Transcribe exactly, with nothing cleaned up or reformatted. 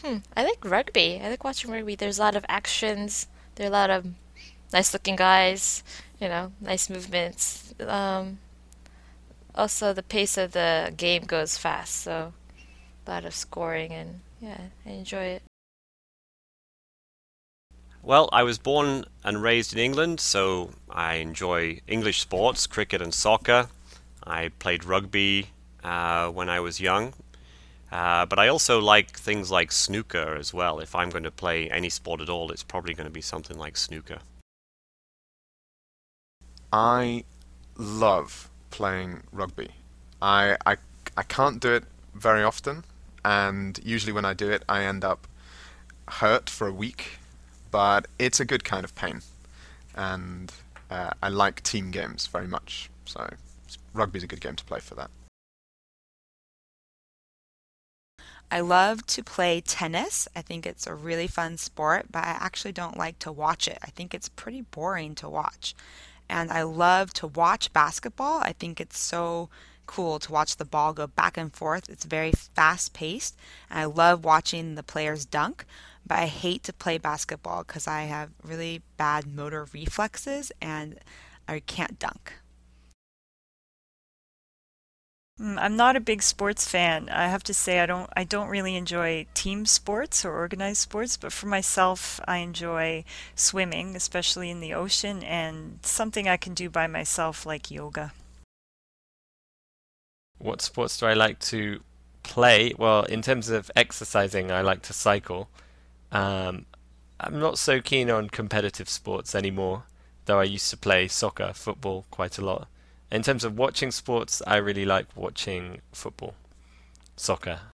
Hmm. I like rugby. I like watching rugby. There's a lot of actions. There are a lot of nice looking guys, you know, nice movements. Um, also the pace of the game goes fast, so a lot of scoring and yeah, I enjoy it. Well, I was born and raised in England, so I enjoy English sports, cricket and soccer. I played rugby uh, when I was young, uh, but I also like things like snooker as well. If I'm going to play any sport at all, it's probably going to be something like snooker. I love playing rugby. I, I, I can't do it very often, and usually when I do it, I end up hurt for a week, but it's a good kind of pain, and uh, I like team games very much, so rugby's a good game to play for that. I love to play tennis. I think it's a really fun sport, but I actually don't like to watch it. I think it's pretty boring to watch. And I love to watch basketball. I think it's so cool to watch the ball go back and forth. It's very fast paced. And I love watching the players dunk, but I hate to play basketball because I have really bad motor reflexes and I can't dunk. Mm, I'm not a big sports fan. I have to say I don't I don't really enjoy team sports or organized sports, but for myself, I enjoy swimming, especially in the ocean, and something I can do by myself like yoga. What sports do I like to play? Well, in terms of exercising, I like to cycle. Um, I'm not so keen on competitive sports anymore, though I used to play soccer, football quite a lot. In terms of watching sports, I really like watching football, soccer.